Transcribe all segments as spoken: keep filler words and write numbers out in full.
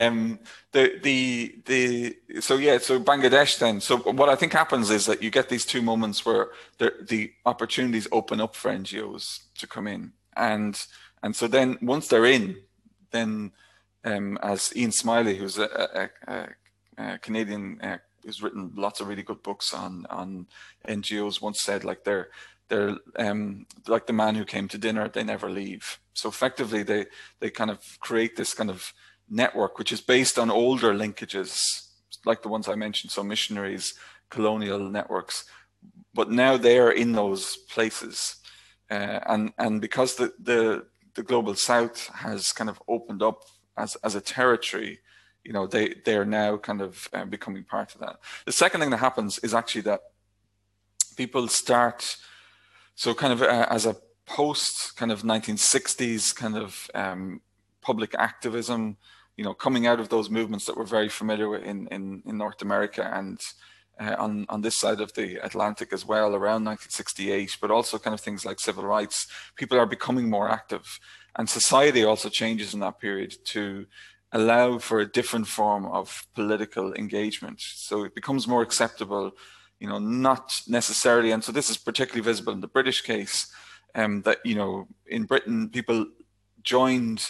Um, the the the so yeah, so Bangladesh then. So what I think happens is that you get these two moments where the the opportunities open up for N G Os to come in, and and so then once they're in, then um, as Ian Smiley, who's a, a, a, a Canadian, uh, who's written lots of really good books on on N G Os, once said, like they're they're um, like the man who came to dinner, they never leave. So effectively, they they kind of create this kind of network, which is based on older linkages, like the ones I mentioned, so missionaries, colonial networks, but now they are in those places. Uh, and and because the, the the global south has kind of opened up as, as a territory, you know, they, they're now kind of uh, becoming part of that. The second thing that happens is actually that people start, so kind of uh, as a post kind of nineteen sixties kind of um, public activism, you know, coming out of those movements that we're very familiar with in, in, in North America and uh, on, on this side of the Atlantic as well, around nineteen sixty-eight, but also kind of things like civil rights, people are becoming more active. And society also changes in that period to allow for a different form of political engagement. So it becomes more acceptable, you know, not necessarily, and so this is particularly visible in the British case, um, that, you know, in Britain, people joined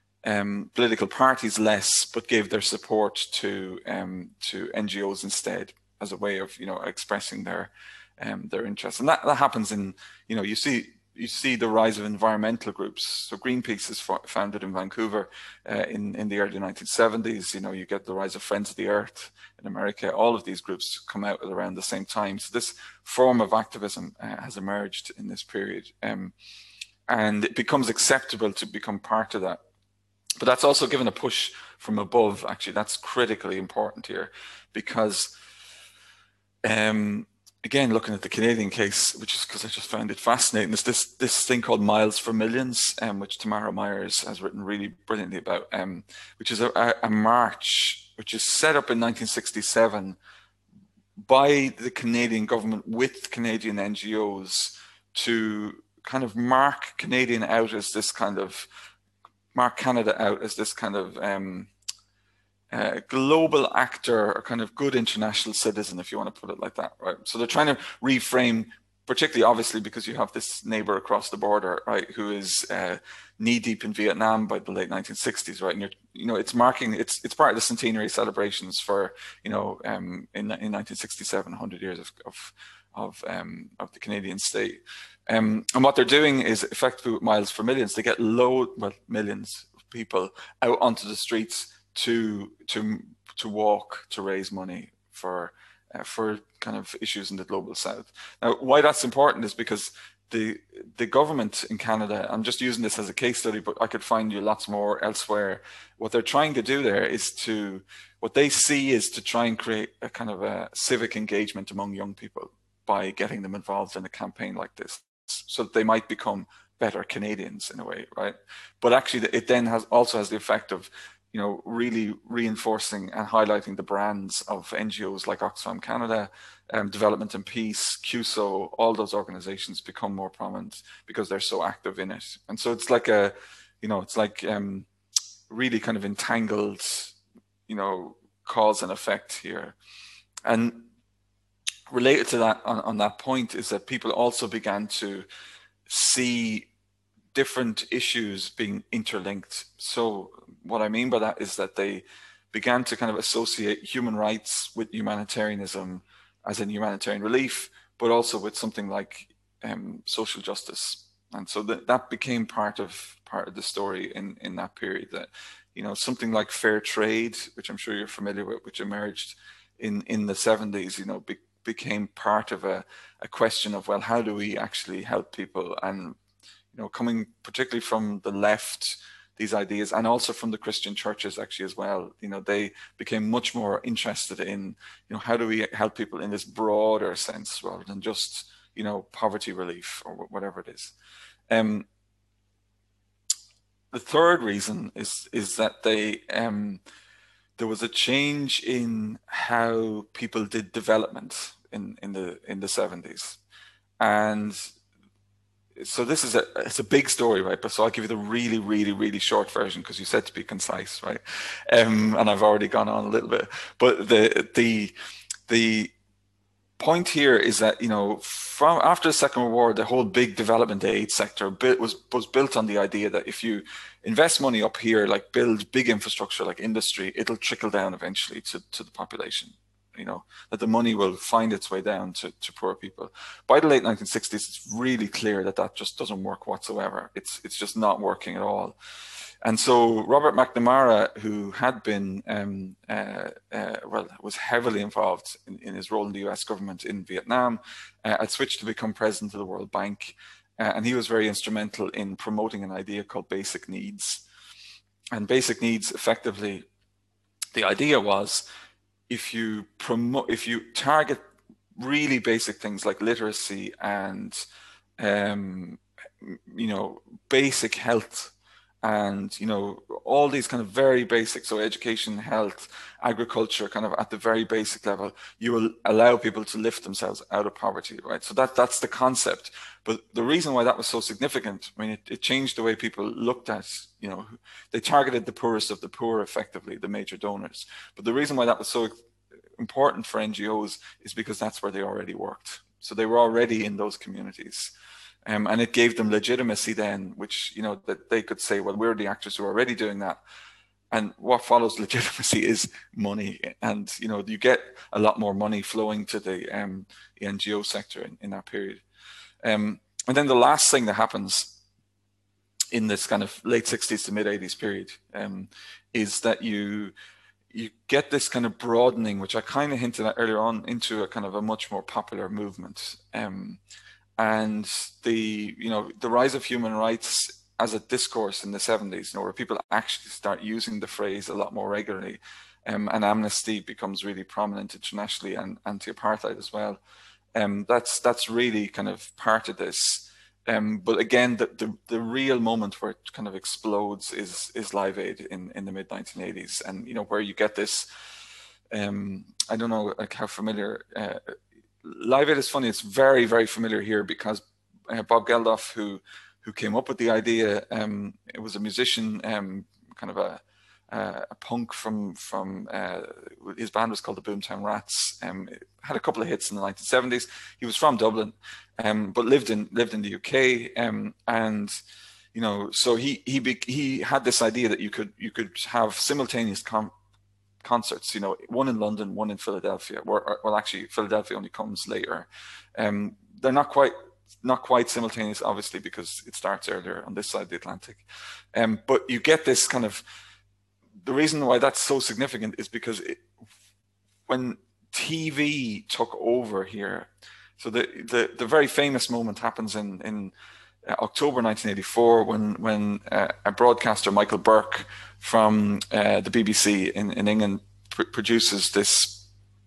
Um, political parties less, but gave their support to um, to N G Os instead, as a way of, you know, expressing their um, their interests. And that, that happens in, you know, you see you see the rise of environmental groups. So Greenpeace is founded in Vancouver uh, in in the early nineteen seventies. You know, you get the rise of Friends of the Earth in America. All of these groups come out at around the same time. So this form of activism uh, has emerged in this period, um, and it becomes acceptable to become part of that. But that's also given a push from above. Actually, that's critically important here, because um, again, looking at the Canadian case, which is because I just found it fascinating, is this this thing called Miles for Millions, um, which Tamara Myers has written really brilliantly about, um, which is a, a march which is set up in nineteen sixty-seven by the Canadian government with Canadian N G Os to kind of mark Canadian out as this kind of mark Canada out as this kind of um, uh, global actor, or kind of good international citizen, if you want to put it like that, right? So they're trying to reframe, particularly obviously because you have this neighbor across the border, right, who is uh, knee deep in Vietnam by the late nineteen sixties, right? And you're, you know, it's marking, it's it's part of the centenary celebrations for, you know, um, in in nineteen sixty-seven, one hundred years of of of, um, of the Canadian state. Um, and what they're doing is effectively with Miles for Millions, they get low, well, millions of people out onto the streets to to to walk, to raise money for uh, for kind of issues in the global south. Now, why that's important is because the the government in Canada, I'm just using this as a case study, but I could find you lots more elsewhere. What they're trying to do there is to, what they see is to try and create a kind of a civic engagement among young people by getting them involved in a campaign like this, so that they might become better Canadians in a way, right? But actually, it then has also has the effect of, you know, really reinforcing and highlighting the brands of N G Os like Oxfam Canada, um, Development and Peace, C U S O, all those organizations become more prominent because they're so active in it. And so it's like a, you know, it's like um, really kind of entangled, you know, cause and effect here. And related to that, on, on that point, is that people also began to see different issues being interlinked. So what I mean by that is that they began to kind of associate human rights with humanitarianism, as in humanitarian relief, but also with something like um, social justice. And so that, that became part of part of the story in, in that period, that, you know, something like fair trade, which I'm sure you're familiar with, which emerged in, in the seventies, you know, be, became part of a, a question of, well, how do we actually help people? And, you know, coming particularly from the left, these ideas, and also from the Christian churches actually as well, you know, they became much more interested in, you know, how do we help people in this broader sense rather than just, you know, poverty relief or whatever it is. Um, the third reason is is that they um, there was a change in how people did development in in the in the seventies, and so this is a it's a big story, right? But so I'll give you the really, really, really short version because you said to be concise, right? Um, and I've already gone on a little bit. But the the the point here is that, you know, from after the Second World War, the whole big development aid sector built, was was built on the idea that if you invest money up here, like build big infrastructure like industry, it'll trickle down eventually to, to the population. You know, that the money will find its way down to, to poor people. By the late nineteen sixties, it's really clear that that just doesn't work whatsoever. It's it's just not working at all. And so Robert McNamara, who had been, um, uh, uh, well, was heavily involved in, in his role in the U S government in Vietnam, uh, had switched to become president of the World Bank. Uh, and he was very instrumental in promoting an idea called basic needs. And basic needs, effectively, the idea was if you promote, if you target really basic things like literacy and, um, you know, basic health, and, you know, all these kind of very basic, so education, health, agriculture, kind of at the very basic level, you will allow people to lift themselves out of poverty, right? So that that's the concept. But the reason why that was so significant, I mean, it, it changed the way people looked at, you know, they targeted the poorest of the poor, effectively, the major donors. But the reason why that was so important for N G Os is because that's where they already worked. So they were already in those communities. Um, and it gave them legitimacy then, which, you know, that they could say, well, we're the actors who are already doing that. And what follows legitimacy is money. And, you know, you get a lot more money flowing to the, um, the N G O sector in, in that period. Um, and then the last thing that happens in this kind of late sixties to mid eighties period um, is that you you get this kind of broadening, which I kind of hinted at earlier on, into a kind of a much more popular movement. Um, and the, you know, the rise of human rights as a discourse in the seventies, you know, where people actually start using the phrase a lot more regularly, um, and amnesty becomes really prominent internationally, and anti-apartheid as well. Um, that's that's really kind of part of this. Um, but again, the, the the real moment where it kind of explodes is is Live Aid in in the mid nineteen eighties, and, you know, where you get this. Um, I don't know, like, how familiar. Uh, Live Aid is funny. It's very, very familiar here because uh, Bob Geldof, who who came up with the idea, um, it was a musician, um, kind of a uh, a punk from from uh, his band was called the Boomtown Rats. Um, had a couple of hits in the nineteen seventies. He was from Dublin, um, but lived in lived in the U K, um, and, you know, so he he be, he had this idea that you could you could have simultaneous com concerts, you know, one in London, one in Philadelphia. Or, well, actually, Philadelphia only comes later. Um, they're not quite not quite simultaneous, obviously, because it starts earlier on this side of the Atlantic. Um, but you get this kind of, the reason why that's so significant is because it, when T V took over here, so the the, the very famous moment happens in in uh, October nineteen eighty-four when when uh, a broadcaster, Michael Burke, from uh, the B B C in, in England pr produces this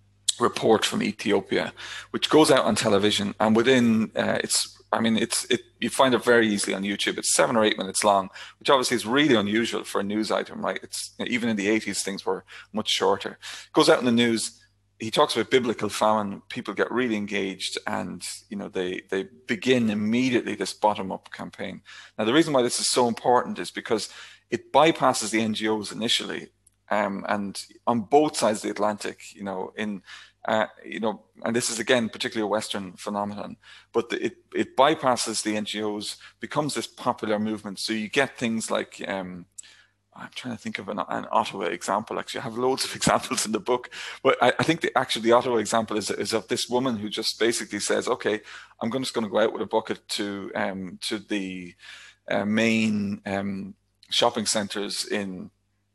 report from Ethiopia, which goes out on television, and within uh, it's I mean it's it you find it very easily on YouTube. It's seven or eight minutes long, which obviously is really unusual for a news item, right? It's, even in the eighties, things were much shorter. It goes out in the news. He talks about biblical famine. People get really engaged, and, you know, they they begin immediately this bottom-up campaign. Now, the reason why this is so important is because it bypasses the N G Os initially, um, and on both sides of the Atlantic, you know, in uh, you know, and this is again particularly a Western phenomenon, but the, it it bypasses the N G Os, becomes this popular movement. So you get things like, um, I'm trying to think of an, an Ottawa example. Actually, I have loads of examples in the book, but I, I think the, actually the Ottawa example is, is of this woman who just basically says, "Okay, I'm going just going to go out with a bucket to um, to the uh, main um, shopping centres in."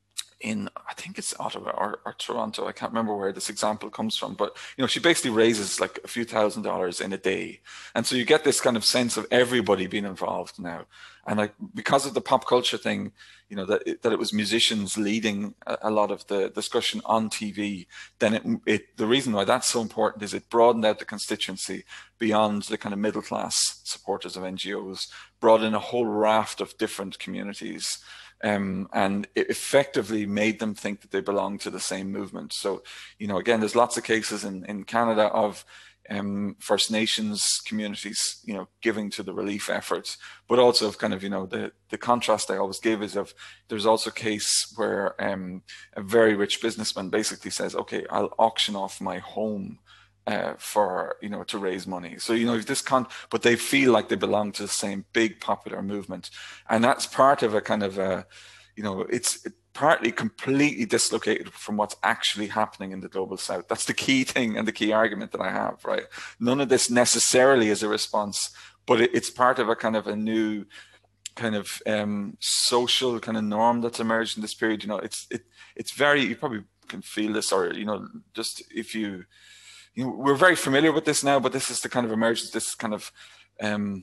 in I think it's Ottawa or, or Toronto. I can't remember where this example comes from, but, you know, she basically raises like a few thousand dollars in a day, and so you get this kind of sense of everybody being involved now. And like, because of the pop culture thing, you know, that it, that it was musicians leading a, a lot of the discussion on T V, then it, it the reason why that's so important is it broadened out the constituency beyond the kind of middle class supporters of N G Os, brought in a whole raft of different communities. Um, and it effectively made them think that they belonged to the same movement. So, you know, again, there's lots of cases in, in Canada of um, First Nations communities, you know, giving to the relief efforts, but also kind of, you know, the, the contrast I always give is of, there's also a case where um, a very rich businessman basically says, okay, I'll auction off my home uh, for, you know, to raise money. So, you know, if this con, but they feel like they belong to the same big popular movement. And that's part of a kind of a, you know, it's partly completely dislocated from what's actually happening in the global south. That's the key thing and the key argument that I have, right? None of this necessarily is a response, but it, it's part of a kind of a new kind of um, social kind of norm that's emerged in this period. You know, it's it it's very, you probably can feel this, or, you know, just if you, you know, we're very familiar with this now, but this is the kind of emergence, this kind of, um,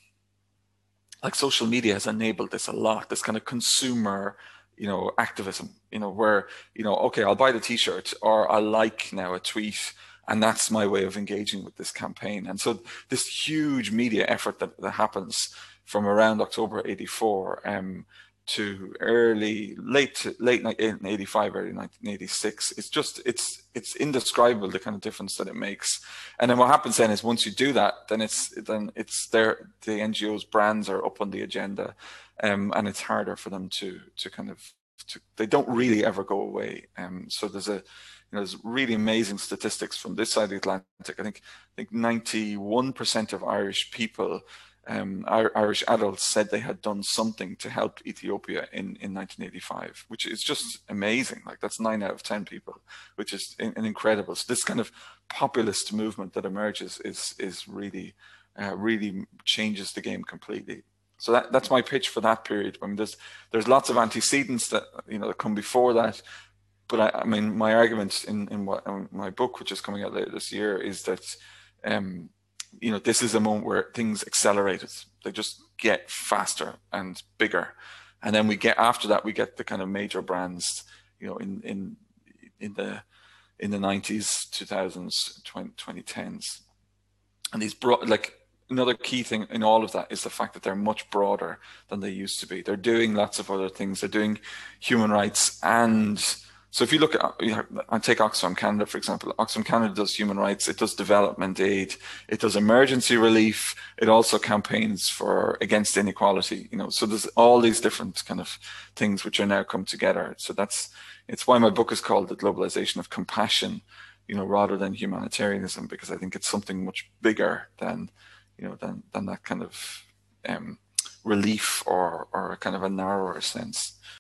like social media has enabled this a lot, this kind of consumer, you know, activism, you know, where, you know, okay, I'll buy the t-shirt, or I like now a tweet, and that's my way of engaging with this campaign. And so this huge media effort that, that happens from around October eighty-four um, to early, late, late nineteen eighty-five, early nineteen eighty-six, it's just, it's, it's indescribable, the kind of difference that it makes. And then what happens then is once you do that, then it's, then it's there, the N G Os' brands are up on the agenda, um, and it's harder for them to, to kind of, to, they don't really ever go away. Um, so there's a, you know, there's really amazing statistics from this side of the Atlantic. I think, I think ninety-one percent of Irish people, Um, Irish adults, said they had done something to help Ethiopia in, in nineteen eighty-five, which is just amazing. Like, that's nine out of ten people, which is an incredible. So this kind of populist movement that emerges is is really, uh, really changes the game completely. So that, that's my pitch for that period. I mean, there's there's lots of antecedents that, you know, that come before that. But I, I mean, my argument in in, what, in my book, which is coming out later this year, is that um, you know, this is a moment where things accelerated. They just get faster and bigger. And then we get, after that, we get the kind of major brands, you know, in, in, in the, in the nineties, two thousands, twenty tens. And these broad, like, another key thing in all of that is the fact that they're much broader than they used to be. They're doing lots of other things. They're doing human rights. And so if you look at, you know, I take Oxfam Canada, for example. Oxfam Canada does human rights, it does development aid, it does emergency relief, it also campaigns for against inequality, you know. So there's all these different kind of things which are now come together. So that's, it's why my book is called The Globalization of Compassion, you know, rather than humanitarianism, because I think it's something much bigger than, you know, than, than that kind of um, relief or, or kind of a narrower sense.